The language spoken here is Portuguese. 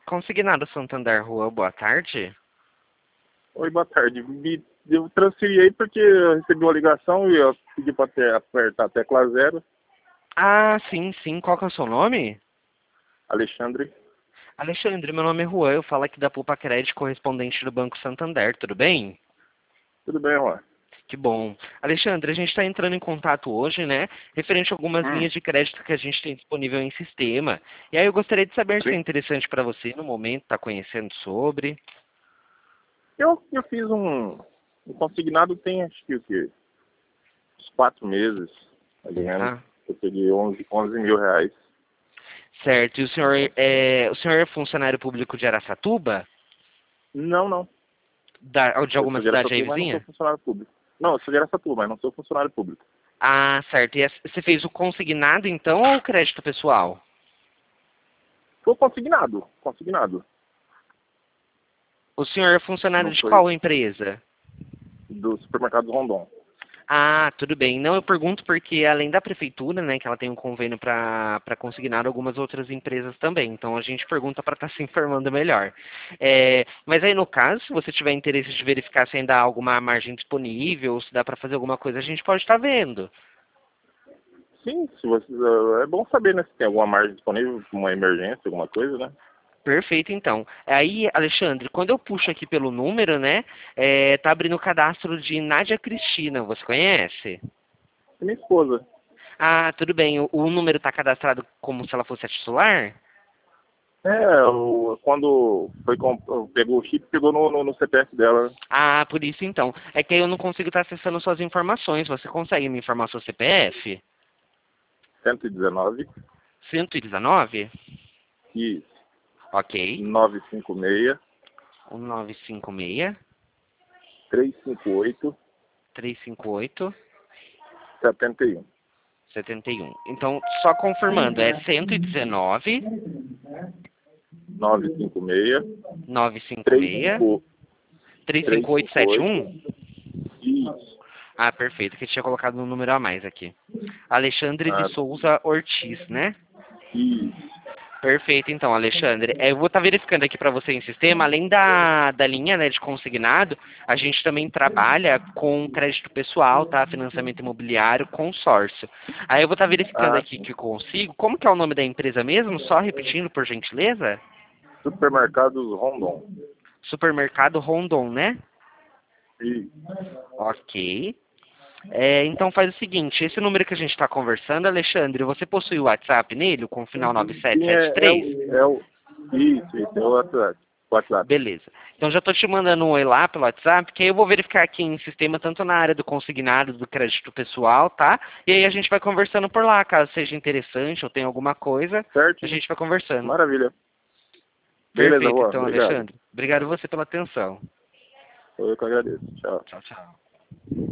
Consignado Santander Rua, boa tarde. Oi, boa tarde. Eu transferi aí porque eu recebi uma ligação e eu pedi para apertar a tecla 0. Ah, sim, sim. Qual que é o seu nome? Alexandre. Alexandre, meu nome é Juan, eu falo aqui da Poupa Crédito, correspondente do Banco Santander, tudo bem? Tudo bem, Juan? Que bom. Alexandre, a gente está entrando em contato hoje, né, referente a algumas linhas de crédito que a gente tem disponível em sistema. E aí eu gostaria de saber se é Sim. interessante para você no momento, está conhecendo sobre. Eu fiz um consignado tem acho que o quê? Uns 4 meses, mais ou menos. Ah, Eu peguei 11 mil reais. certo. E o senhor é funcionário público de Araçatuba? Não, não. Ou de Eu alguma sou de cidade aí Araçatuba, mas não sou vizinha? funcionário público. Não, eu sou de Araçatuba, mas não sou funcionário público. Ah, certo. E você fez o consignado então ou o crédito pessoal? Foi consignado, consignado. O senhor é funcionário Não de foi qual empresa? do supermercado Rondon. Ah, tudo bem. Não, eu pergunto porque além da prefeitura, né, que ela tem um convênio para consignar algumas outras empresas também. Então a gente pergunta para estar se informando melhor. Mas aí no caso, se você tiver interesse de verificar se ainda há alguma margem disponível, ou se dá para fazer alguma coisa, a gente pode estar vendo. Sim, se você, é bom saber, né, se tem alguma margem disponível para uma emergência, alguma coisa, né? Perfeito, então. Aí, Alexandre, quando eu puxo aqui pelo número, né, tá abrindo o cadastro de Nádia Cristina, você conhece? E minha esposa. Ah, tudo bem. O número está cadastrado como se ela fosse a titular? Quando pegou o chip, pegou no CPF dela, Ah, por isso então. É que aí eu não consigo estar acessando suas informações. Você consegue me informar seu CPF? 119, 119? e Ok. 956 1956 358 358 71. 71. Então, só confirmando, é 119 956 956 35 358. 35871? Isso. Ah, perfeito, que eu tinha colocado um número a mais aqui. Alexandre de Ah, Souza Ortiz, né? isso. Perfeito, então, Alexandre. Eu vou estar verificando aqui para você em sistema, além da linha, né, de consignado, a gente também trabalha com crédito pessoal, tá? Financiamento imobiliário, consórcio. Aí eu vou estar verificando Ah, aqui sim. que eu consigo. Como que é o nome da empresa mesmo? Só repetindo, por gentileza. Supermercados Rondon. Supermercado Rondon, né? Isso. Ok. Então faz o seguinte, esse número que a gente está conversando, Alexandre, você possui o WhatsApp nele, com o final Sim, 9773? isso, é o WhatsApp. WhatsApp. Beleza. Então já estou te mandando um oi lá pelo WhatsApp, que aí eu vou verificar aqui em sistema, tanto na área do consignado, do crédito pessoal, tá? E aí a gente vai conversando por lá, caso seja interessante ou tenha alguma coisa, a Certo? gente vai conversando. Maravilha. Beleza, Perfeito, Juan. então, Obrigado. Alexandre. Obrigado você pela atenção. Eu que agradeço. Tchau. Tchau, tchau.